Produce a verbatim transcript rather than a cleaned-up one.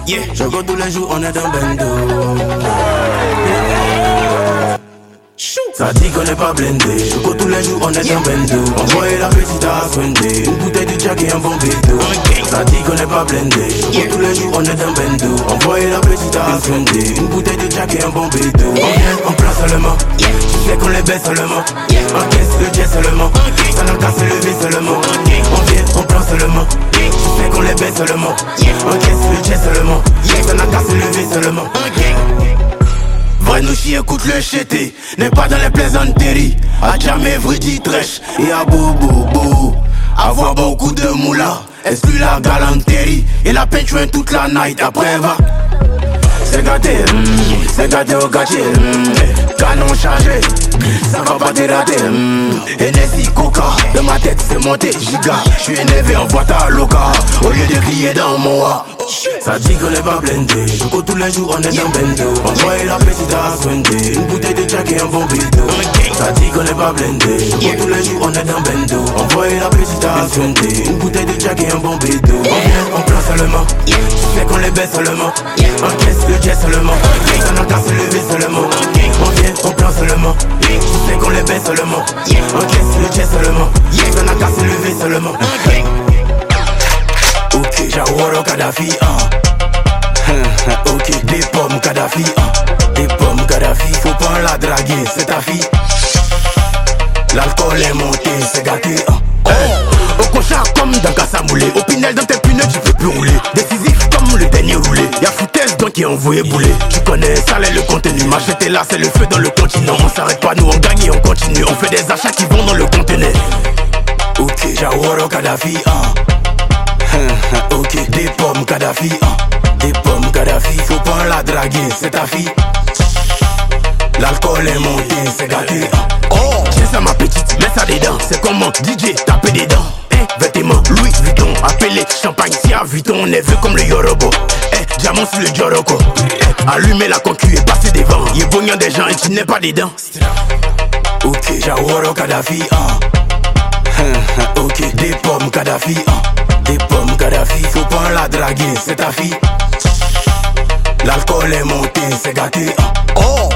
Yeah. Je go tous les jours, on est dans bendo. Ça dit qu'on n'est pas blindé. Je go tous les jours, on est dans bendo. Envoyez la petite à Sunday. Une bouteille de Jack et un bon bédo. Ça dit qu'on n'est pas blindé. Je go tous les jours, on est dans bendo. Envoyez la petite à Sunday. Une bouteille de Jack et un bon bédo. On vient, on place seulement. Tu sais qu'on les baisse seulement. Encaisse le jet seulement. Ça n'a qu'à se lever seulement. On vient, on place seulement. Tu sais qu'on les baisse seulement. Encaisse le jet seulement. Ça n'a qu'à se lever seulement. Vrai nous chier, écoute le chété. N'est pas dans les plaisanteries. A jamais vrai dit trèche. Et à boubou bou. Avoir beaucoup de moula. Exclut la galanterie. Et la peinture toute la night. Après va. C'est gâté, mm, c'est gâté au gâtier, mm, canon chargé, ça va pas te rater, mm, Hennessy, Coca, de ma tête c'est monté giga. J'suis énervé en boîte à loca, au lieu de crier dans mon wa. Ça dit qu'on est pas blindé, je cours tous les jours on est dans bendo. Envoyez la petite à Sunday, une bouteille de Jack et un bon bédo. Ça dit qu'on est pas blindé, je cours tous les jours on est dans bendo. Envoyez la petite à Sunday, une bouteille de Jack et un bon bédo. On vient, on prend seulement, tu sais qu'on les baisse seulement. Encaisse le jet seulement, ça n'a qu'à se lever seulement. On vient, on prend seulement, tu sais qu'on les baisse seulement. Encaisse le jet seulement, ça n'a qu'à se lever seulement. Ok, Jawara Kadhafi, ah. Ok, des pommes Kadhafi, ah. Des pommes Kadhafi, faut pas la draguer, c'est ta fille. L'alcool est monté, c'est gâté, ah. Au cochard comme dans Kassamoulé. Au Pinel dans tes punettes tu peux plus rouler. Décisif comme le dernier roulé. Y'a foutaise donc qui est envoyé bouler. Tu connais ça l'est le contenu. M'acheter là c'est le feu dans le continent. On s'arrête pas, nous on gagne et on continue. On fait des achats qui vont dans le conteneur. Ok, Jawara Kadhafi, ah. Ok, des pommes Kadhafi, ah. Des pommes Kadhafi, faut pas la draguer, c'est ta fille. L'alcool est monté, c'est gâté, ah. Oh, j'ai ça ma petite, mets ça dedans. C'est comment D J taper des dents. Eh, vêtements Louis Vuitton, appelé champagne si à Vuitton. On est vu comme le Yorobo. Eh, diamant sur le Joroko. Eh, allumez la concu et passez devant. Y'a bognant des gens et tu n'es pas dedans. Ok, Jawara Kadhafi, ah. Ok, des pommes Kadhafi, ah. Des pommes Kadhafi, faut pas la draguer, c'est ta fille. L'alcool est monté, c'est gâté, ah. Oh.